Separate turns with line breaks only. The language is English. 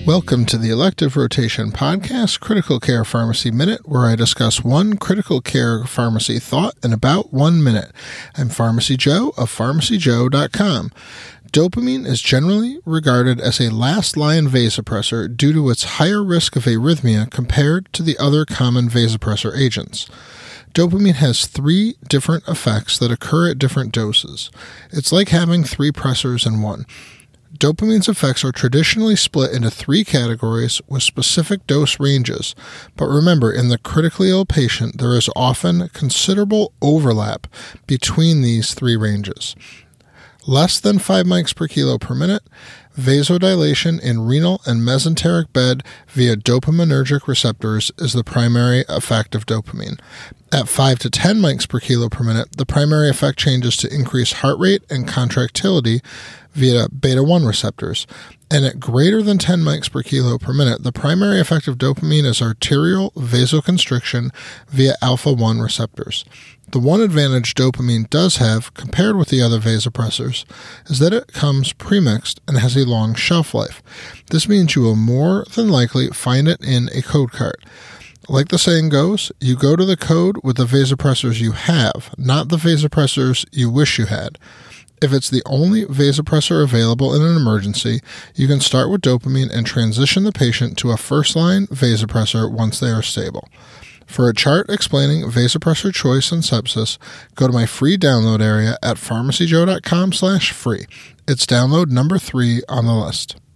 Welcome to the Elective Rotation Podcast, Critical Care Pharmacy Minute, where I discuss one critical care pharmacy thought in about 1 minute. I'm Pharmacy Joe of PharmacyJoe.com. Dopamine is generally regarded as a last-line vasopressor due to its higher risk of arrhythmia compared to the other common vasopressor agents. Dopamine has 3 different effects that occur at different doses. It's like having 3 pressors in one. Dopamine's effects are traditionally split into 3 categories with specific dose ranges, but remember, in the critically ill patient, there is often considerable overlap between these 3 ranges. Less than 5 mics per kilo per minute, vasodilation in renal and mesenteric bed via dopaminergic receptors is the primary effect of dopamine. At 5 to 10 mics per kilo per minute, the primary effect changes to increase heart rate and contractility via beta-1 receptors. And at greater than 10 mics per kilo per minute, the primary effect of dopamine is arterial vasoconstriction via alpha-1 receptors. The one advantage dopamine does have, compared with the other vasopressors, is that it comes premixed and has a long shelf life. This means you will more than likely find it in a code cart. Like the saying goes, you go to the code with the vasopressors you have, not the vasopressors you wish you had. If it's the only vasopressor available in an emergency, you can start with dopamine and transition the patient to a first-line vasopressor once they are stable. For a chart explaining vasopressor choice and sepsis, go to my free download area at pharmacyjoe.com/free. It's download number 3 on the list.